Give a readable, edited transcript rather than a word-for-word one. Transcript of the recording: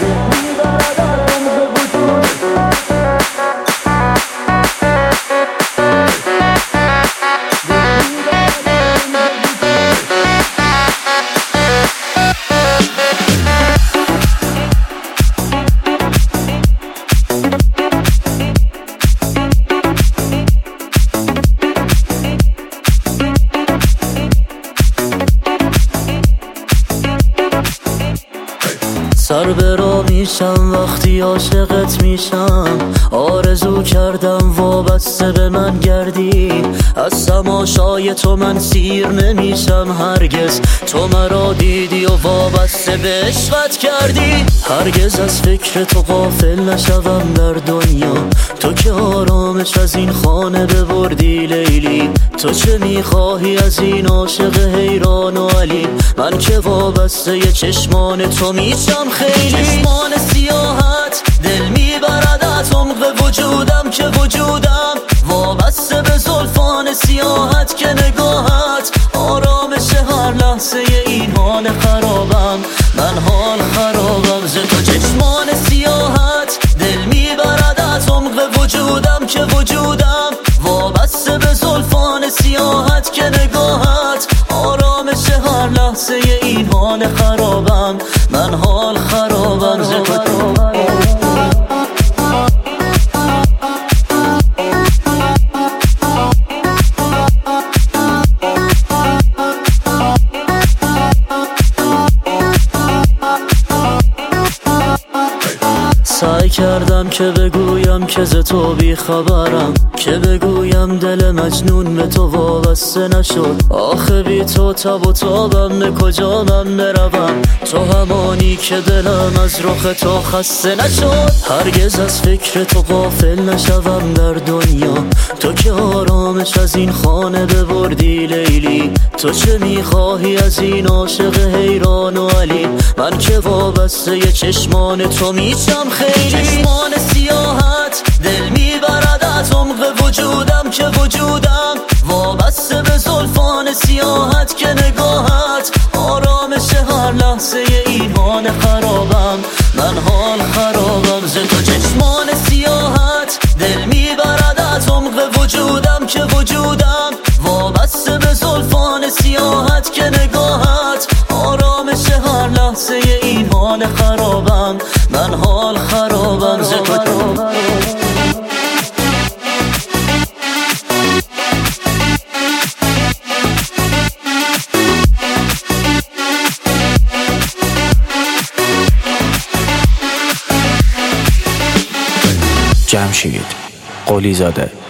سر به راه میشم وقتی عاشقت میشم، آرزو کردم وابسته به من گردی. از تماشای تو من سیر نمیشم هرگز، تو مرا دیدی و وابسته به عشقت کردی. هرگز از فکر تو غافل نشوم در دنیا، تو که آرامش از این خانه ببردی لیلی. تو چه میخواهی از این عاشق حیران و علی؟ من که وابسته ی چشمان تو میشم خیلی. چشمان سیاحت دل میبرد از عمق وجودم که وجودم وابسته به زلفان سیاحت که نگاهت آرامش هر لحظه این حال خرابم. من حال خرابم ز تو. چشمان سیاحت دل میبرد از عمق وجودم که وجودم وابسته به زلفان سیاحت که نگاهت آرامش هر لحظه این حال خرابم. من حال خرابم ز تو. سعی کردم که بگویم که ز تو بی خبرم، که بگویم دل مجنون به تو وابسته نشد. آخه بی تو تب و تابم به کجا من بروم؟ تو همانی که دلم از رخ تو خسته نشد. هرگز از فکر تو غافل نشوم در دنیا، تو که آرامش از این خانه ببردی لیلی. تو چه میخواهی از این عاشق حیران و علی؟ من که وابسته ی چشمان تو میشم خیلی. چشمان سیاحت دل میبرد از عمق وجودم که وجودم وابسته به زلفان سیاحت که نگاهت آرامش هر لحظه این حال خرابم. من حال خرابم ز تو. چشمان سیاحت دل میبرد از عمق وجودم که وجودم وابسته به زلفان سیاحت که نگاهت آرامش هر لحظه این حال خرابم. من حال خرابم ز تو. جمشید قلی زاده.